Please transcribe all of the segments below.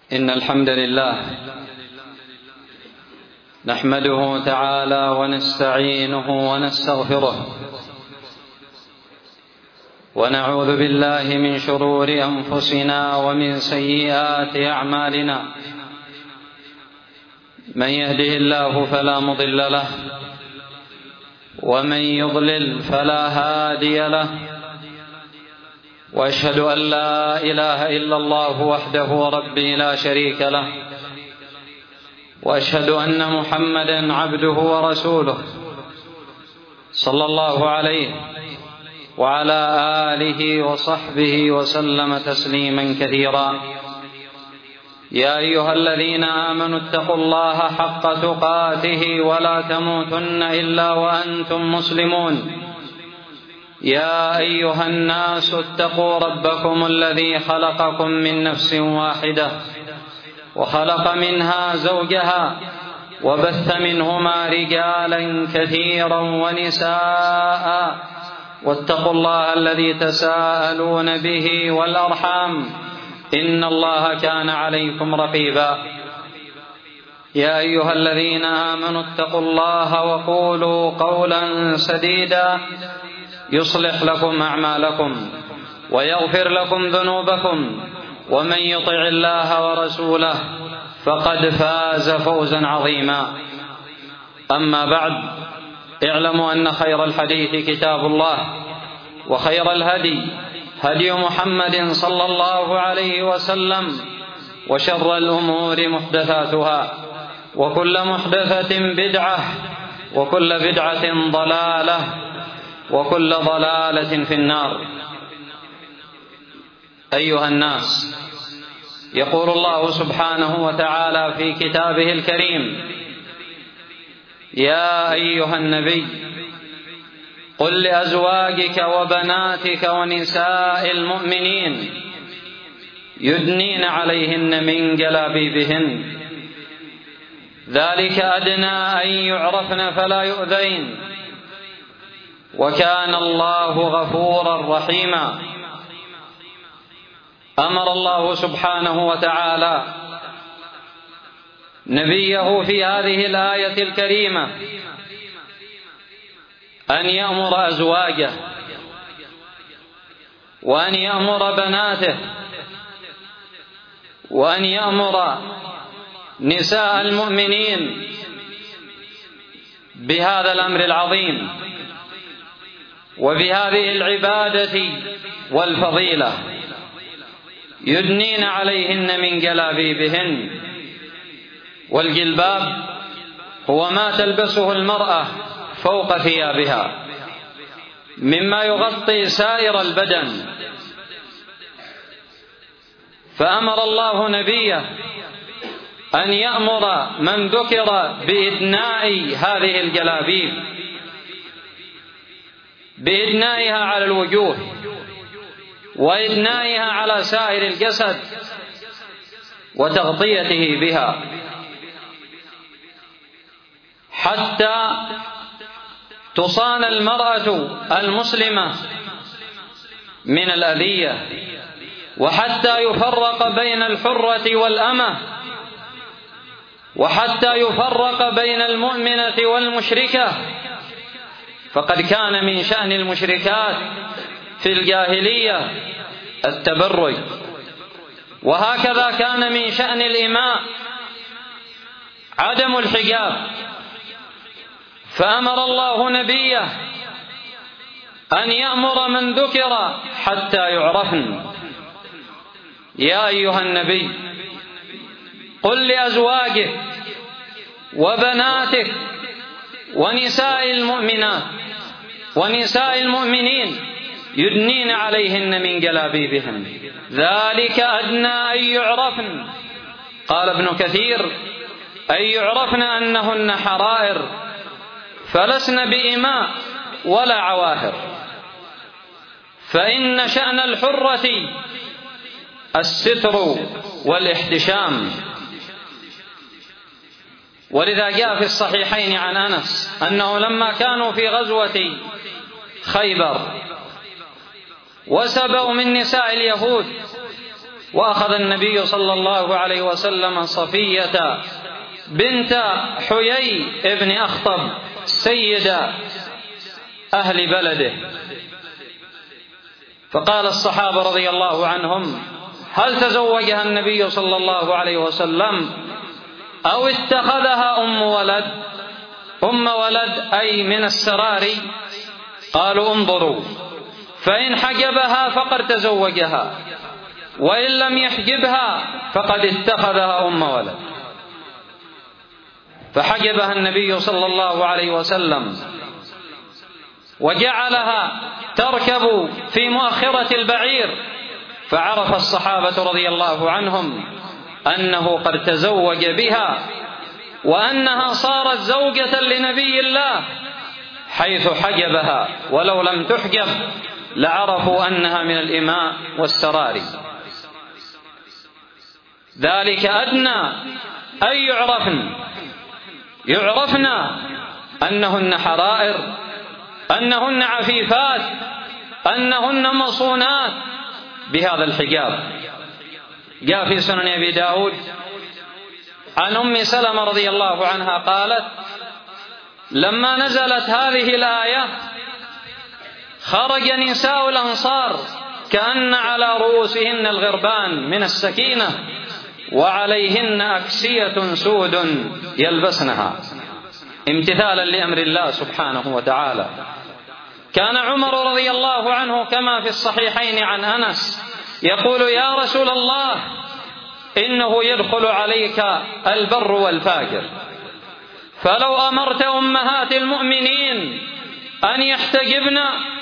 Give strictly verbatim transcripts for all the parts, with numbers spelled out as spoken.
إن الحمد لله نحمده تعالى ونستعينه ونستغفره ونعوذ بالله من شرور أنفسنا ومن سيئات أعمالنا. من يهده الله فلا مضل له ومن يضلل فلا هادي له، وأشهد أن لا إله إلا الله وحده ربي لا شريك له، وأشهد أن محمدا عبده ورسوله صلى الله عليه وعلى آله وصحبه وسلم تسليما كثيرا. يا أيها الذين آمنوا اتقوا الله حق تقاته ولا تموتن إلا وأنتم مسلمون. يا أيها الناس اتقوا ربكم الذي خلقكم من نفس واحدة وخلق منها زوجها وبث منهما رجالا كثيرا ونساء، واتقوا الله الذي تساءلون به والأرحام إن الله كان عليكم رقيبا. يا أيها الذين آمنوا اتقوا الله وقولوا قولا سديدا يصلح لكم أعمالكم ويغفر لكم ذنوبكم، ومن يطع الله ورسوله فقد فاز فوزا عظيما. أما بعد، اعلموا أن خير الحديث كتاب الله، وخير الهدي هدي محمد صلى الله عليه وسلم، وشر الأمور محدثاتها، وكل محدثة بدعة، وكل بدعة ضلالة، وكل ضلالة في النار. أيها الناس، يقول الله سبحانه وتعالى في كتابه الكريم: يا أيها النبي قل لأزواجك وبناتك ونساء المؤمنين يدنين عليهن من جلابيبهن ذلك أدنى أن يعرفن فلا يؤذين وكان الله غفورا رحيما. أمر الله سبحانه وتعالى نبيه في هذه الآية الكريمة أن يأمر أزواجه وأن يأمر بناته وأن يأمر نساء المؤمنين بهذا الأمر العظيم وبهذه العبادة والفضيلة. يدنين عليهن من جلابيبهن، والجلباب هو ما تلبسه المرأة فوق ثيابها مما يغطي سائر البدن. فأمر الله نبيه أن يأمر من ذكر بإدناء هذه الجلابيب، بإدنائها على الوجوه وإدنائها على سائر الجسد وتغطيته بها، حتى تصان المرأة المسلمة من الأذية، وحتى يفرق بين الحرة والأمة، وحتى يفرق بين المؤمنة والمشركة. فقد كان من شأن المشركات في الجاهلية التبرج، وهكذا كان من شأن الإماء عدم الحجاب. فأمر الله نبيه أن يأمر من ذكر حتى يعرفن. يا أيها النبي قل لأزواجك وبناتك ونساء المؤمنات ونساء المؤمنين يدنين عليهن من جلابيبهن ذلك أدنى أن يعرفن. قال ابن كثير: أن يعرفن أنهن حرائر فلسن بإماء ولا عواهر. فإن شأن الحرة الستر والاحتشام. ولذا جاء في الصحيحين عن أنس أنه لما كانوا في غزوة خيبر وسبوا من نساء اليهود وأخذ النبي صلى الله عليه وسلم صفية بنت حيي ابن أخطب سيد أهل بلده، فقال الصحابة رضي الله عنهم: هل تزوجها النبي صلى الله عليه وسلم أو اتخذها أم ولد؟ أم ولد أي من السراري. قالوا: انظروا، فإن حجبها فقد تزوجها، وإن لم يحجبها فقد اتخذها أم ولد. فحجبها النبي صلى الله عليه وسلم وجعلها تركب في مؤخرة البعير، فعرف الصحابة رضي الله عنهم أنه قد تزوج بها وأنها صارت زوجة لنبي الله، حيث حجبها، ولو لم تحجب لعرفوا أنها من الإماء والسراري. ذلك أدنى أن يعرفن يعرفن أنهن حرائر، أنهن عفيفات، أنهن مصونات بهذا الحجاب. جاء في سنن أبي داود عن أم سلمة رضي الله عنها قالت: لما نزلت هذه الآية خرج نساء الأنصار كأن على رؤوسهن الغربان من السكينة وعليهن أكسية سود يلبسنها، امتثالا لأمر الله سبحانه وتعالى. كان عمر رضي الله عنه كما في الصحيحين عن أنس يقول: يا رسول الله، إنه يدخل عليك البر والفاجر، فلو أمرت أمهات المؤمنين أن يحتجبن.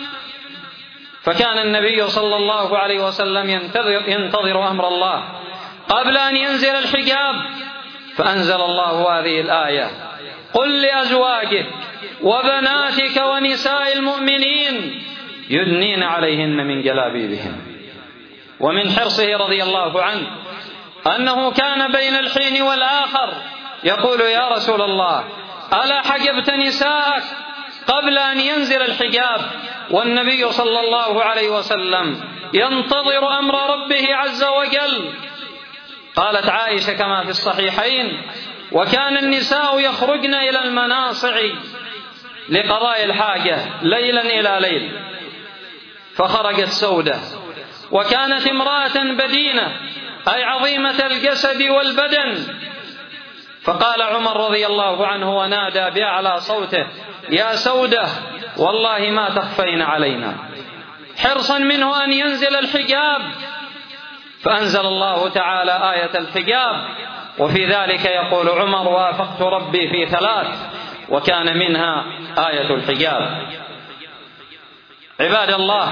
فكان النبي صلى الله عليه وسلم ينتظر, ينتظر أمر الله قبل أن ينزل الحجاب، فأنزل الله هذه الآية: قل لأزواجك وبناتك ونساء المؤمنين يدنين عليهن من جلابيبهن. ومن حرصه رضي الله عنه أنه كان بين الحين والآخر يقول: يا رسول الله، ألا حجبت نساءك قبل أن ينزل الحجاب؟ والنبي صلى الله عليه وسلم ينتظر أمر ربه عز وجل. قالت عائشة كما في الصحيحين: وكان النساء يخرجن إلى المناصع لقضاء الحاجة ليلا إلى ليل، فخرجت سودة، وكانت امرأة بدينة أي عظيمة الجسد والبدن، فقال عمر رضي الله عنه ونادى بأعلى صوته: يا سودة، والله ما تخفين علينا، حرصا منه أن ينزل الحجاب. فأنزل الله تعالى آية الحجاب، وفي ذلك يقول عمر: وافقت ربي في ثلاث، وكان منها آية الحجاب. عباد الله،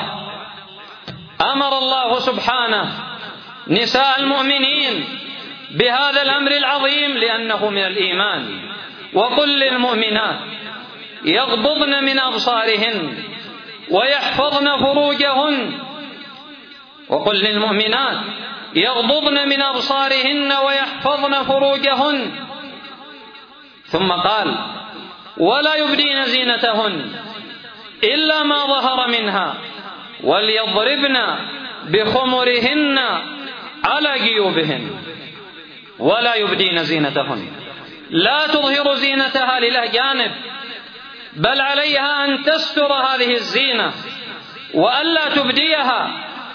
أمر الله سبحانه نساء المؤمنين بهذا الأمر العظيم لأنه من الإيمان. وقل للمؤمنات يغضضن من أبصارهن ويحفظن فروجهن وقل للمؤمنات يغضضن من أبصارهن ويحفظن فروجهن. ثم قال: ولا يبدين زينتهن إلا ما ظهر منها وليضربن بخمرهن على جيوبهن. ولا يبدين زينتهن، لا تظهر زينتها للأجانب، بل عليها أن تستر هذه الزينة وألا تبديها.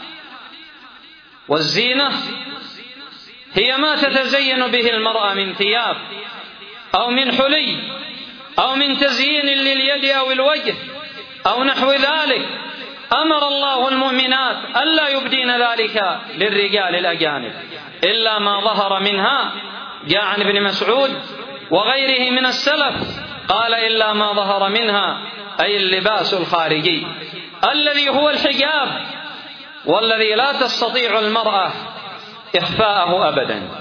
والزينة هي ما تتزين به المرأة من ثياب أو من حلي أو من تزيين لليد أو الوجه أو نحو ذلك. أمر الله المؤمنات ألا يبدين ذلك للرجال الأجانب إلا ما ظهر منها. جاء عن ابن مسعود وغيره من السلف قال: إلا ما ظهر منها، أي اللباس الخارجي الذي هو الحجاب، والذي لا تستطيع المرأة إخفاءه أبدا.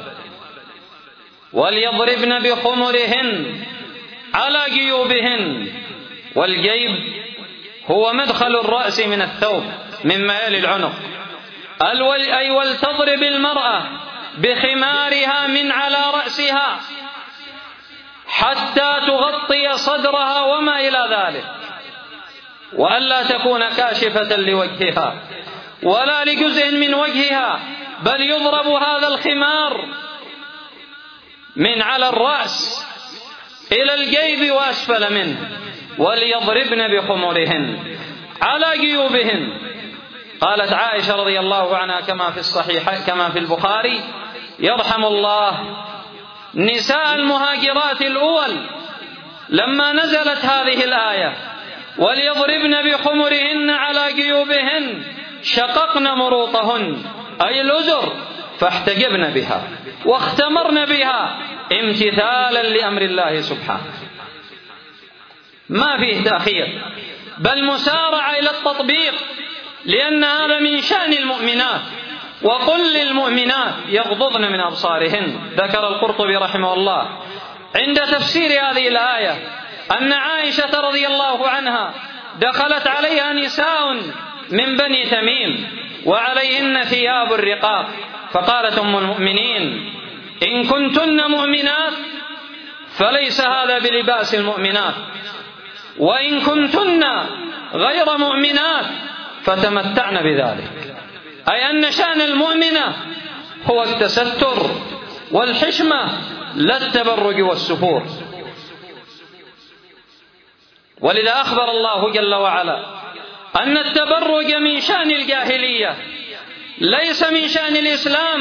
وليضربن بخمرهن على جيوبهن. والجيب هو مدخل الرأس من الثوب مما يلي العنق. أي ولتضرب المرأة بخمارها من على رأسها حتى تغطي صدرها وما إلى ذلك، وألا تكون كاشفة لوجهها ولا لجزء من وجهها، بل يضرب هذا الخمار من على الرأس إلى الجيب وأسفل منه، وليضربن بخمرهن على جيوبهن. قالت عائشة رضي الله عنها كما في الصحيح كما في البخاري: يرحم الله نساء المهاجرات الأول لما نزلت هذه الآية: وليضربن بخمرهن على جيوبهن، شققن مروطهن أي الأزر، فاحتجبن بها واختمرن بها امتثالا لأمر الله سبحانه. ما فيه تأخير، بل مسارعة إلى التطبيق، لأن هذا من شأن المؤمنات. وقل للمؤمنات يغضضن من أبصارهن. ذكر القرطبي رحمه الله عند تفسير هذه الآية أن عائشة رضي الله عنها دخلت عليها نساء من بني تميم وعليهن ثياب الرقاق، فقالت أم المؤمنين: إن كنتن مؤمنات فليس هذا بلباس المؤمنات، وإن كنتن غير مؤمنات فتمتعن بذلك. أي أن شأن المؤمنة هو التستر والحشمة، لا التبرج والسفور. ولذا أخبر الله جل وعلا أن التبرج من شأن الجاهلية ليس من شأن الإسلام،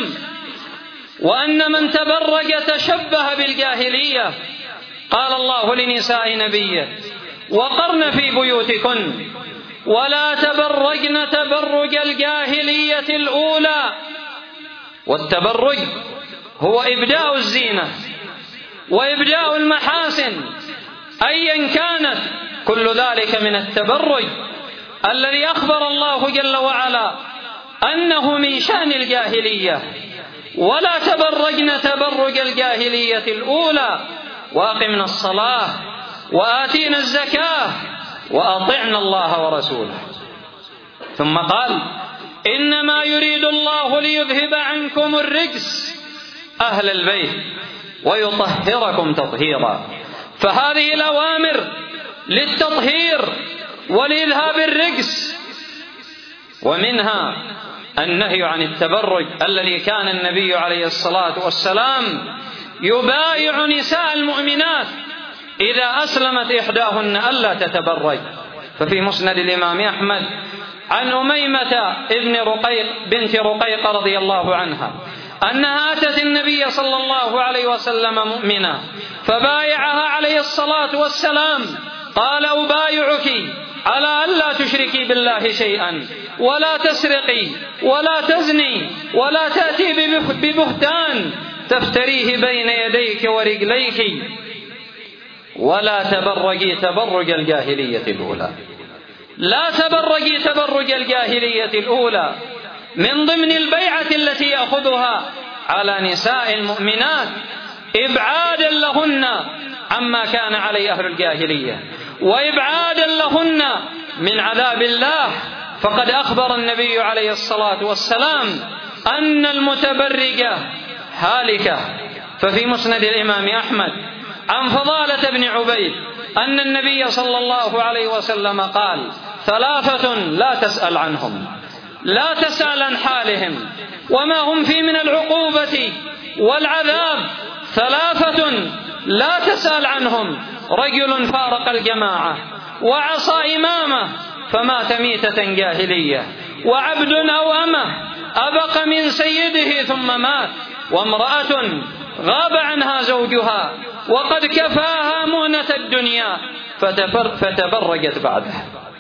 وأن من تبرج تشبه بالجاهلية. قال الله لنساء نبيه: وقرن في بيوتكن ولا تبرجن تبرج الجاهلية الأولى. والتبرج هو إبداء الزينة وإبداء المحاسن أيا كانت، كل ذلك من التبرج الذي أخبر الله جل وعلا أنه من شأن الجاهلية. ولا تبرجن تبرج الجاهلية الأولى وأقمنا الصلاة وآتينا الزكاة وأطعنا الله ورسوله. ثم قال: إنما يريد الله ليذهب عنكم الرجس أهل البيت ويطهركم تطهيرا. فهذه الأوامر للتطهير ولإذهاب الرجس، ومنها النهي عن التبرج الذي كان النبي عليه الصلاة والسلام يبايع نساء المؤمنات إذا أسلمت إحداهن ألا تتبرج. ففي مسند الإمام أحمد عن أميمة ابن رقيق بنت رقيق رضي الله عنها أنها أتت النبي صلى الله عليه وسلم مؤمنة فبايعها عليه الصلاة والسلام. قال: أبايعك على ألا تشركي بالله شيئا، ولا تسرقي، ولا تزني، ولا تأتي ببهتان تفتريه بين يديك ورجليك، ولا تبرجي تبرج الجاهلية الأولى. لا تبرجي تبرج الجاهلية الأولى من ضمن البيعة التي يأخذها على نساء المؤمنات إبعادا لهن عما كان عليه أهل الجاهلية، وإبعادا لهن من عذاب الله. فقد أخبر النبي عليه الصلاة والسلام أن المتبرجة هالكة. ففي مسند الإمام أحمد عن فضالة بن عبيد أن النبي صلى الله عليه وسلم قال: ثلاثة لا تسأل عنهم، لا تسأل عن حالهم وما هم فيه من العقوبة والعذاب. ثلاثة لا تسأل عنهم: رجل فارق الجماعة وعصى إمامه فمات ميتة جاهلية، وعبد أو أمه أبق من سيده ثم مات، وامرأة غاب عنها زوجها وقد كفاها مؤنة الدنيا فتبرجت بعده.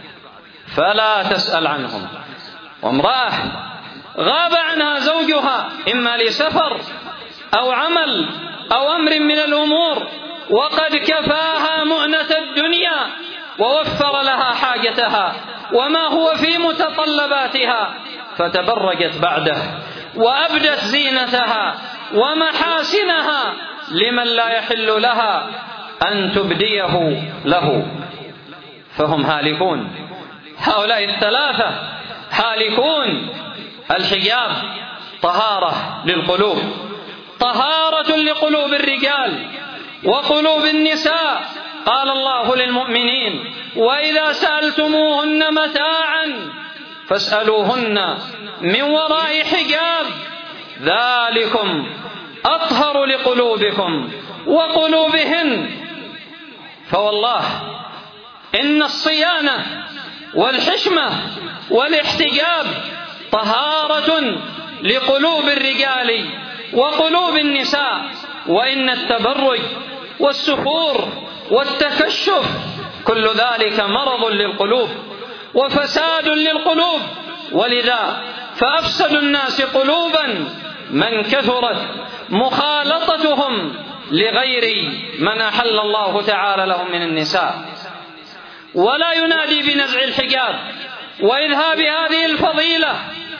فلا تسأل عنهم. وامرأة غاب عنها زوجها إما لسفر أو عمل أو أمر من الأمور وقد كفاها مؤنة الدنيا ووفر لها حاجتها وما هو في متطلباتها، فتبرجت بعده وأبدت زينتها ومحاسنها لمن لا يحل لها أن تبديه له، فهم هالكون. هؤلاء الثلاثة هالكون. الحجاب طهارة للقلوب، طهارة لقلوب الرجال وقلوب النساء. قال الله للمؤمنين: وإذا سألتموهن متاعا فاسألوهن من وراء حجاب ذلكم أطهر لقلوبكم وقلوبهن. فوالله إن الصيانة والحشمة والاحتجاب طهارة لقلوب الرجال وقلوب النساء، وإن التبرج والسفور والتكشف كل ذلك مرض للقلوب وفساد للقلوب. ولذا فأفسد الناس قلوبا من كثرت مخالطتهم لغير من أحل الله تعالى لهم من النساء. ولا ينادي بنزع الحجاب وإذهاب هذه الفضيلة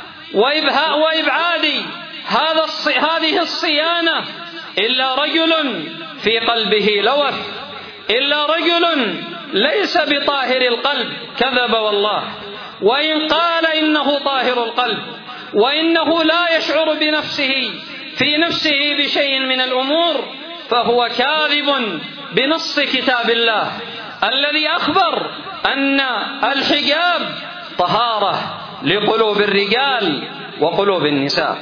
وإبعاد هذا هذه الصيانة إلا رجل في قلبه لوث، إلا رجل ليس بطاهر القلب، كذب والله. وإن قال إنه طاهر القلب وإنه لا يشعر بنفسه في نفسه بشيء من الأمور فهو كاذب بنص كتاب الله الذي أخبر أن الحجاب طهارة لقلوب الرجال وقلوب النساء.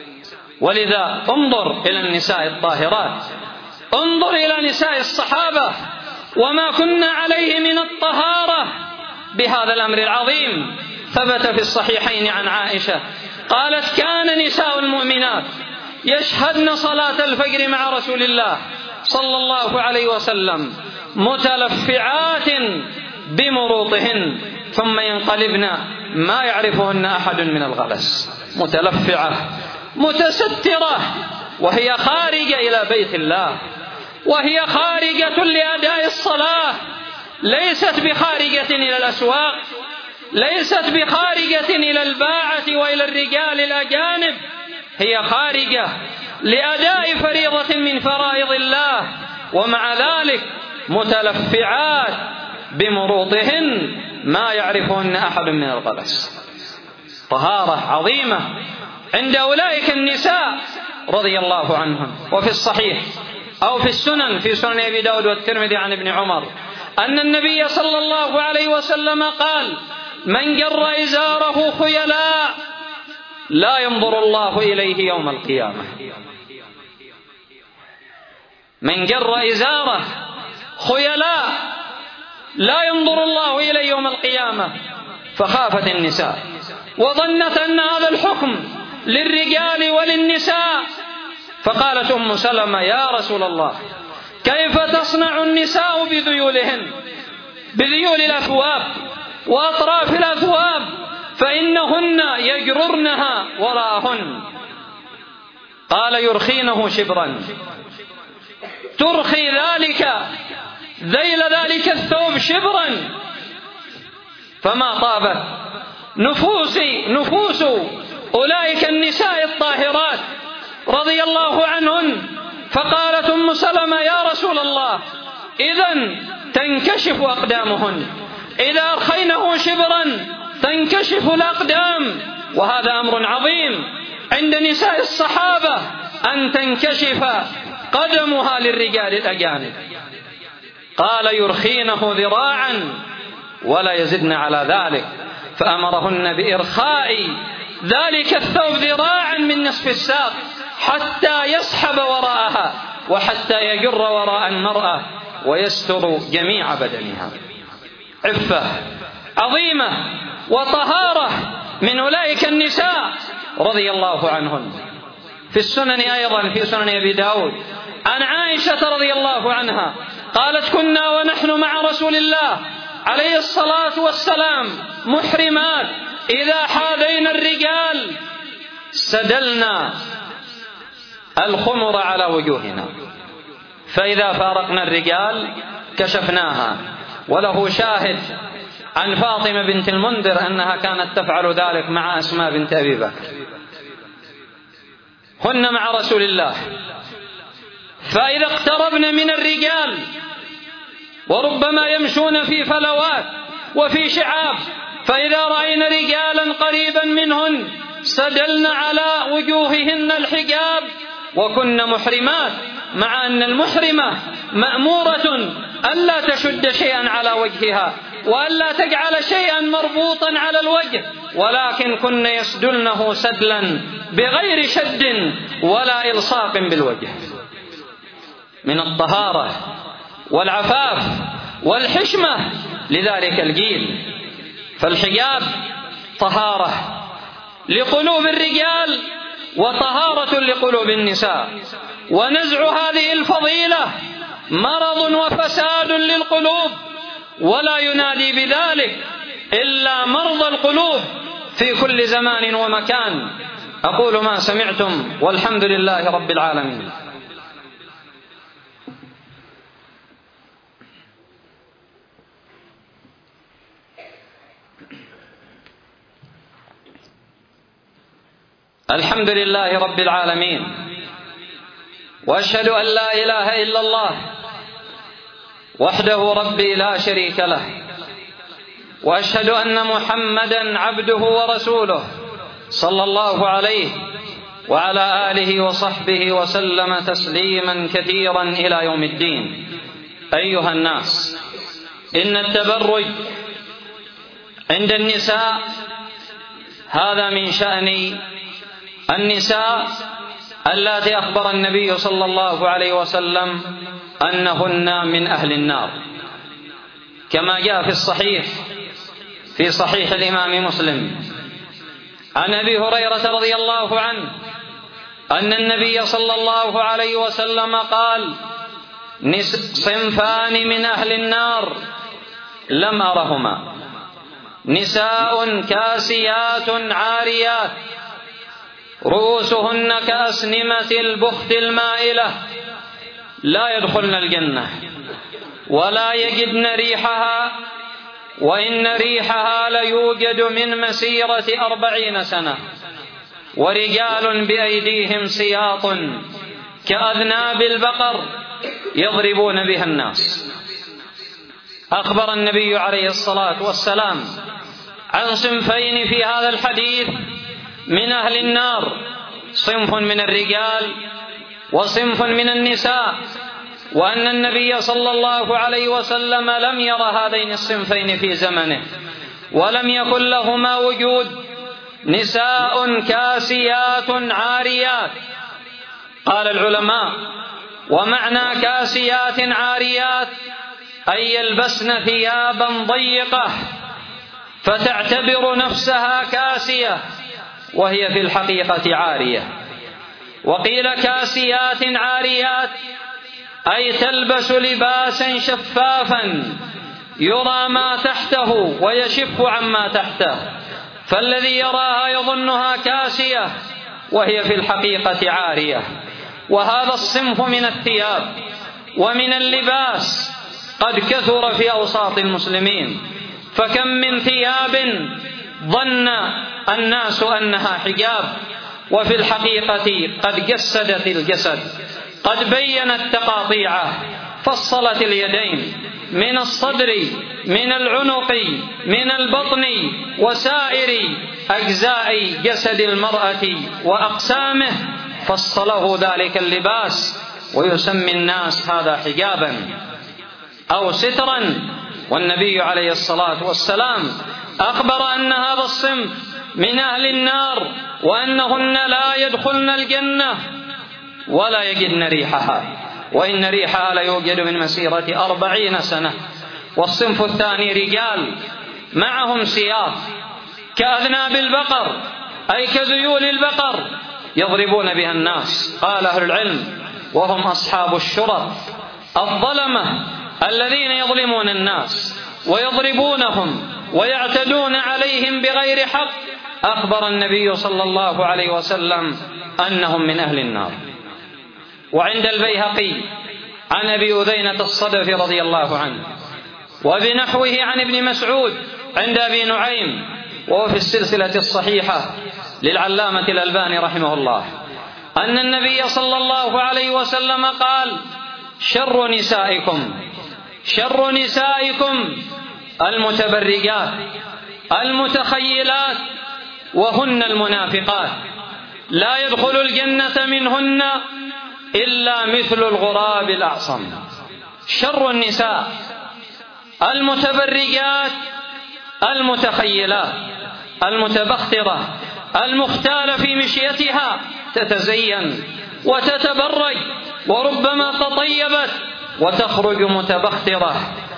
ولذا انظر إلى النساء الطاهرات، انظر إلى نساء الصحابة وما كنا عليه من الطهارة بهذا الأمر العظيم. ثبت في الصحيحين عن عائشة قالت: كان نساء المؤمنات يشهدن صلاة الفجر مع رسول الله صلى الله عليه وسلم متلفعات بمروطهن ثم ينقلبن ما يعرفهن أحد من الغلس. متلفعة متسترة وهي خارجة إلى بيت الله، وهي خارجة لأداء الصلاة، ليست بخارجة إلى الأسواق، ليست بخارجة إلى الباعة وإلى الرجال الأجانب، هي خارجة لأداء فريضة من فرائض الله، ومع ذلك متلفعات بمروطهن ما يعرفهن أحد من الغلس. طهارة عظيمة عند أولئك النساء رضي الله عنهم. وفي الصحيح أو في السنن، في سنن أبي داود والترمذي عن ابن عمر أن النبي صلى الله عليه وسلم قال: من جر إزاره خيلاء لا ينظر الله إليه يوم القيامة. من جر إزاره خيلاء لا ينظر الله إليه يوم القيامة. فخافت النساء وظنت أن هذا الحكم للرجال وللنساء، فقالت أم سلمة: يا رسول الله، كيف تصنع النساء بذيولهن، بذيول الأثواب وأطراف الأثواب، فإنهن يجررنها وراءهن. قال: يرخينه شبرا، ترخي ذلك ذيل ذلك الثوب شبرا. فما طابت نفوس نفوس أولئك النساء الطاهرات رضي الله عنهن، فقالت أم سلمة: يا رسول الله، إذن تنكشف أقدامهن، إذا أرخينه شبرا تنكشف الأقدام. وهذا أمر عظيم عند نساء الصحابة أن تنكشف قدمها للرجال الأجانب. قال: يرخينه ذراعا ولا يزدن على ذلك، فأمرهن بإرخاء ذلك الثوب ذراعا من نصف الساق حتى يسحب وراءها وحتى يجر وراء المرأة ويستر جميع بدنها. عفة عظيمة وطهارة من أولئك النساء رضي الله عنهن. في السنن أيضا، في سنن أبي داود عن عائشة رضي الله عنها قالت: كنا ونحن مع رسول الله عليه الصلاة والسلام محرمات، إذا حاذينا الرجال سدلنا الخمر على وجوهنا، فإذا فارقنا الرجال كشفناها. وله شاهد عن فاطمة بنت المنذر أنها كانت تفعل ذلك مع أسماء بنت أبي بكر، هن مع رسول الله، فإذا اقتربن من الرجال وربما يمشون في فلوات وفي شعاب، فإذا رأينا رجالا قريبا منهن سدلن على وجوههن الحجاب، وكن محرمات، مع أن المحرمة مأمورة ألا تشد شيئا على وجهها وألا تجعل شيئا مربوطا على الوجه، ولكن كن يسدلنه سدلا بغير شد ولا إلصاق بالوجه. من الطهارة والعفاف والحشمة لذلك الجيل. فالحجاب طهارة لقلوب الرجال وطهارة لقلوب النساء، ونزع هذه الفضيلة مرض وفساد للقلوب، ولا ينادي بذلك إلا مرضى القلوب في كل زمان ومكان. أقول ما سمعتم والحمد لله رب العالمين. الحمد لله رب العالمين، وأشهد أن لا إله إلا الله وحده ربي لا شريك له، وأشهد أن محمدا عبده ورسوله صلى الله عليه وعلى آله وصحبه وسلم تسليما كثيرا إلى يوم الدين. أيها الناس، إن التبرج عند النساء هذا من شأن النساء اللاتي أخبر النبي صلى الله عليه وسلم أنهن من أهل النار، كما جاء في الصحيح في صحيح الإمام مسلم عن أبي هريرة رضي الله عنه أن النبي صلى الله عليه وسلم قال: صنفان من أهل النار لم أرهما، نساء كاسيات عاريات رؤوسهن كأسنمة البخت المائلة لا يدخلن الجنة ولا يجدن ريحها، وإن ريحها ليوجد من مسيرة أربعين سنة، ورجال بأيديهم سياط كأذناب البقر يضربون بها الناس. أخبر النبي عليه الصلاة والسلام عن صنفين في هذا الحديث من أهل النار، صنف من الرجال وصنف من النساء، وأن النبي صلى الله عليه وسلم لم ير هذين الصنفين في زمنه ولم يكن لهما وجود. نساء كاسيات عاريات. قال العلماء: ومعنى كاسيات عاريات أي يلبسن ثيابا ضيقة فتعتبر نفسها كاسية وهي في الحقيقة عارية. وقيل كاسيات عاريات أي تلبس لباسا شفافا يرى ما تحته ويشف عما تحته، فالذي يراها يظنها كاسية وهي في الحقيقة عارية. وهذا الصنف من الثياب ومن اللباس قد كثر في أوساط المسلمين، فكم من ثياب ظن الناس أنها حجاب وفي الحقيقة قد جسدت الجسد، قد بينت تقاطيعه، فصلت اليدين من الصدر من العنق من البطن وسائر أجزاء جسد المرأة وأقسامه، فصله ذلك اللباس ويسمي الناس هذا حجابا أو سترا. والنبي عليه الصلاة والسلام أخبر أن هذا الصنف من أهل النار وأنهن لا يدخلن الجنة ولا يجدن ريحها، وإن ريحها لا يوجد من مسيرة أربعين سنة. والصنف الثاني رجال معهم سياط كأذناب البقر أي كذيول البقر يضربون بها الناس. قال أهل العلم: وهم أصحاب الشرط الظلمة الذين يظلمون الناس ويضربونهم ويعتدون عليهم بغير حق. أخبر النبي صلى الله عليه وسلم أنهم من أهل النار. وعند البيهقي عن أبي أذينة الصدفي رضي الله عنه وبنحوه عن ابن مسعود عند أبي نعيم، وهو في السلسلة الصحيحة للعلامة الألباني رحمه الله، أن النبي صلى الله عليه وسلم قال: شر نسائكم شر نسائكم المتبرجات المتخيلات وهن المنافقات، لا يدخل الجنة منهن إلا مثل الغراب الأعصم. شر النساء المتبرجات المتخيلات المتبخترة المختالة في مشيتها، تتزين وتتبرج وربما تطيبت وتخرج متبخترة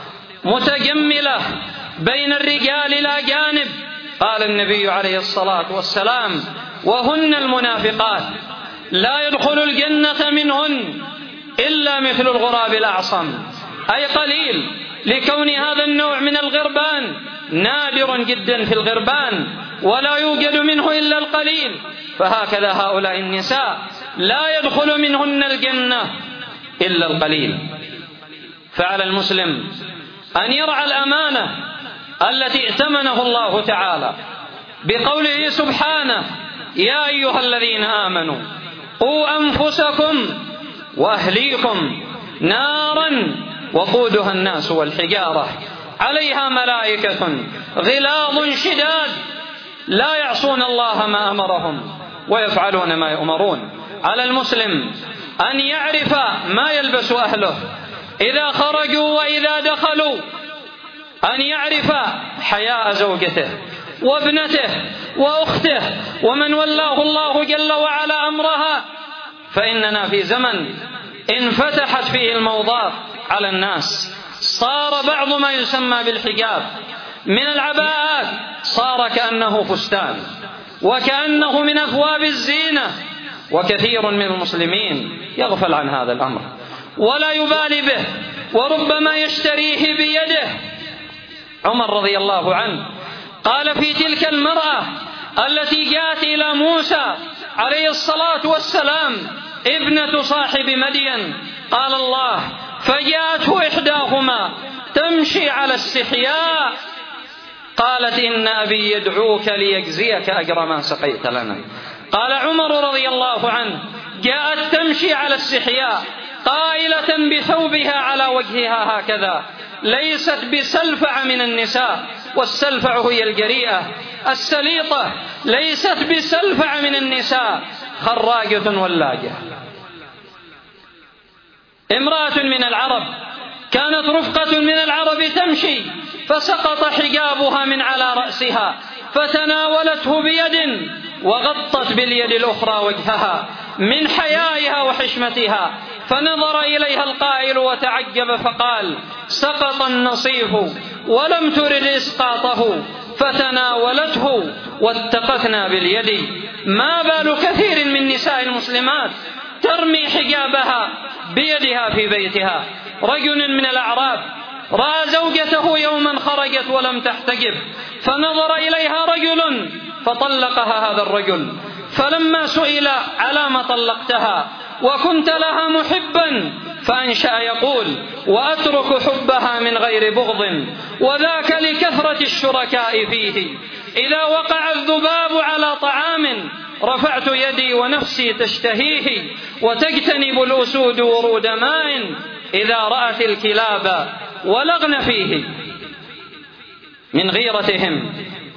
متجملة بين الرجال الأجانب. قال النبي عليه الصلاة والسلام: وهن المنافقات لا يدخل الجنة منهن إلا مثل الغراب الأعصم، أي قليل، لكون هذا النوع من الغربان نادر جدا في الغربان ولا يوجد منه إلا القليل. فهكذا هؤلاء النساء لا يدخل منهن الجنة إلا القليل. فعلى المسلم أن يرعى الأمانة التي ائتمنه الله تعالى بقوله سبحانه: يا أيها الذين آمنوا قوا أنفسكم وأهليكم نارا وقودها الناس والحجارة عليها ملائكة غلاظ شداد لا يعصون الله ما أمرهم ويفعلون ما يؤمرون. على المسلم أن يعرف ما يلبس أهله إذا خرجوا وإذا دخلوا، أن يعرف حياء زوجته وابنته وأخته ومن ولاه الله جل وعلا أمرها، فإننا في زمن انفتحت فيه الموضات على الناس. صار بعض ما يسمى بالحجاب من العباءات صار كأنه فستان وكأنه من أثواب الزينة، وكثير من المسلمين يغفل عن هذا الأمر ولا يبالي به وربما يشتريه بيده. عمر رضي الله عنه قال في تلك المرأة التي جاءت إلى موسى عليه الصلاة والسلام ابنة صاحب مدين، قال الله: فجاءته إحداهما تمشي على استحياء قالت: إن أبي يدعوك ليجزيك أجر ما سقيت لنا. قال عمر رضي الله عنه: جاءت تمشي على استحياء قائلة بثوبها على وجهها هكذا، ليست بسلفع من النساء، والسلفع هي الجريئة السليطة، ليست بسلفع من النساء، خراجة ولاجة. امرأة من العرب كانت رفقة من العرب تمشي فسقط حجابها من على رأسها فتناولته بيد وغطت باليد الأخرى وجهها من حيائها وحشمتها، فنظر إليها القائل وتعجب فقال: سقط النصيف ولم ترد إسقاطه فتناولته واتقتنا باليد. ما بال كثير من نساء المسلمات ترمي حجابها بيدها في بيتها. رجل من الأعراب رأى زوجته يوما خرجت ولم تحتجب فنظر إليها رجل فطلقها هذا الرجل، فلما سئل: على ما طلقتها وكنت لها محبا؟ فأنشأ يقول: وأترك حبها من غير بغض، وذاك لكثرة الشركاء فيه. إذا وقع الذباب على طعام رفعت يدي ونفسي تشتهيه، وتجتنب الأسود ورود ماء إذا رأت الكلاب ولغن فيه. من غيرتهم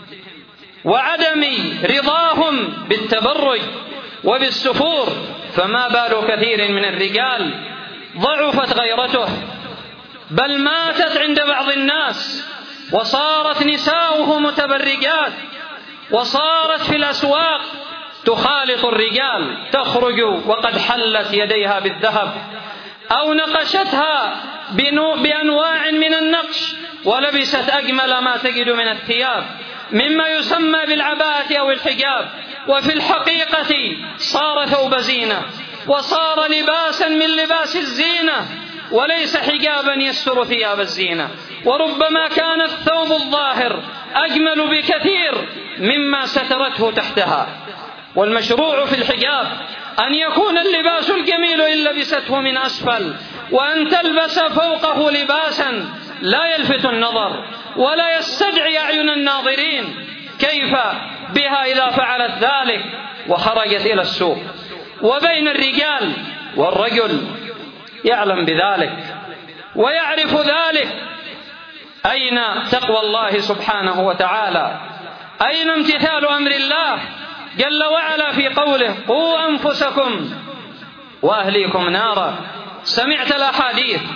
وعدم رضاهم بالتبرج وبالسفور، فما بال كثير من الرجال ضعفت غيرته بل ماتت عند بعض الناس، وصارت نساؤه متبرجات، وصارت في الأسواق تخالط الرجال، تخرج وقد حلت يديها بالذهب أو نقشتها بأنواع من النقش ولبست أجمل ما تجد من الثياب مما يسمى بالعباءة أو الحجاب، وفي الحقيقة صار ثوب زينة وصار لباسا من لباس الزينة وليس حجابا يستر ثياب الزينة، وربما كان الثوب الظاهر أجمل بكثير مما سترته تحتها. والمشروع في الحجاب أن يكون اللباس الجميل إن لبسته من أسفل، وأن تلبس فوقه لباسا لا يلفت النظر ولا يستدعي أعين الناظرين. كيف بها إذا فعلت ذلك وخرجت إلى السوق؟ وبين الرجال والرجل يعلم بذلك ويعرف ذلك. أين تقوى الله سبحانه وتعالى؟ أين امتثال أمر الله جل وعلا في قوله: قوا أنفسكم وأهليكم نارا؟ سمعت الأحاديث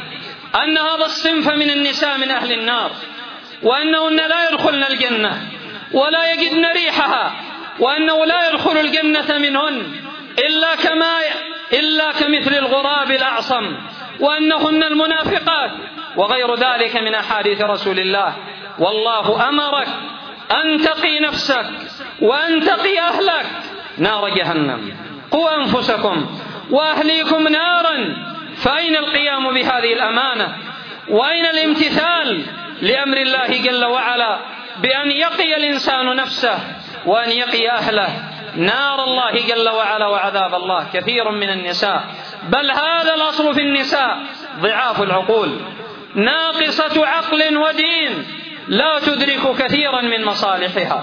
أن هذا الصنف من النساء من أهل النار، وأنهن لا يدخلن الجنة ولا يجدن ريحها، وأنه لا يدخل الجنة منهن إلا كما إلا كمثل الغراب الأعصم، وأنهن المنافقات وغير ذلك من أحاديث رسول الله. والله أمرك أن تقي نفسك وأن تقي أهلك نار جهنم. قوا أنفسكم وأهليكم نارا. فأين القيام بهذه الأمانة؟ وأين الامتثال لأمر الله جل وعلا بأن يقي الإنسان نفسه وأن يقي أهله نار الله جل وعلا وعذاب الله؟ كثير من النساء، بل هذا الأصل في النساء، ضعاف العقول، ناقصة عقل ودين، لا تدرك كثيرا من مصالحها،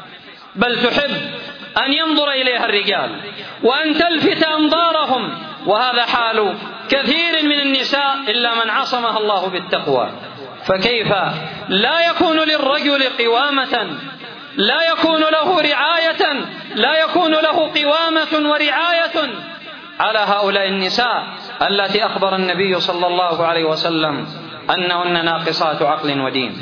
بل تحب أن ينظر إليها الرجال وأن تلفت أنظارهم، وهذا حال كثير من النساء إلا من عصمها الله بالتقوى. فكيف لا يكون للرجل قوامة، لا يكون له رعاية، لا يكون له قوامة ورعاية على هؤلاء النساء التي أخبر النبي صلى الله عليه وسلم أنهن ناقصات عقل ودين؟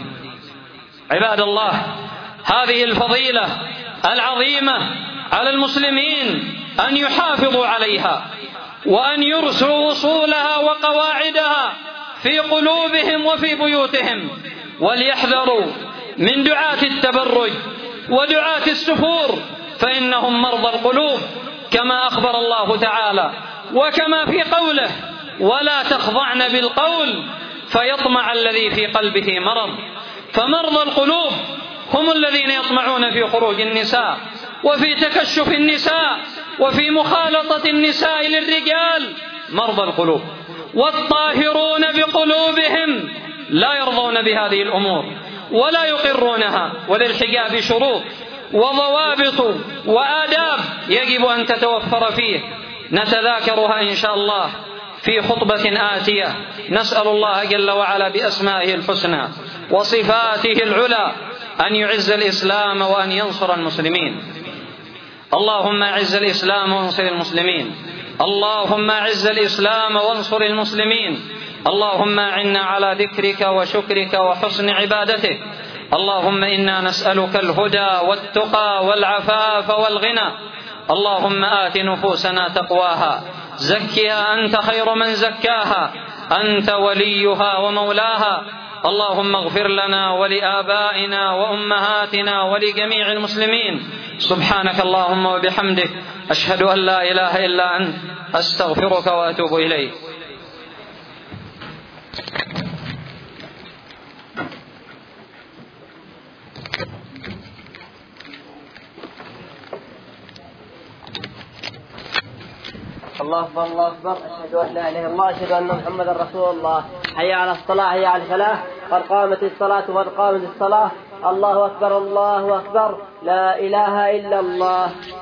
عباد الله، هذه الفضيلة العظيمة على المسلمين أن يحافظوا عليها وأن يرسوا وصولها وقواعدها في قلوبهم وفي بيوتهم، وليحذروا من دعاة التبرج ودعاة السفور، فإنهم مرضى القلوب كما أخبر الله تعالى، وكما في قوله: ولا تخضعن بالقول فيطمع الذي في قلبه مرض. فمرضى القلوب هم الذين يطمعون في خروج النساء وفي تكشف النساء وفي مخالطة النساء للرجال، مرضى القلوب. والطاهرون بقلوبهم لا يرضون بهذه الأمور ولا يقرونها، وللحجاب شروط وضوابط وآداب يجب أن تتوفر فيه، نتذاكرها إن شاء الله في خطبة آتية. نسأل الله جل وعلا بأسمائه الحسنى وصفاته العلى أن يعز الإسلام وأن ينصر المسلمين. اللهم أعز الإسلام وانصر المسلمين، اللهم أعز الإسلام وانصر المسلمين، اللهم أعنا على ذكرك وشكرك وحسن عبادتك. اللهم إنا نسألك الهدى والتقى والعفاف والغنى. اللهم آت نفوسنا تقواها، زكها أنت خير من زكاها، أنت وليها ومولاها. اللهم اغفر لنا ولآبائنا وأمهاتنا ولجميع المسلمين. سبحانك اللهم وبحمدك، أشهد أن لا إله إلا أنت، أستغفرك وأتوب إليك. الله أكبر الله أكبر، أشهد أن لا إله إلا الله، أشهد أن محمدا رسول الله. حي على الصلاة، حي على الفلاح، قد قامت الصلاة وقد قامت الصلاة. الله أكبر الله أكبر، لا إله إلا الله.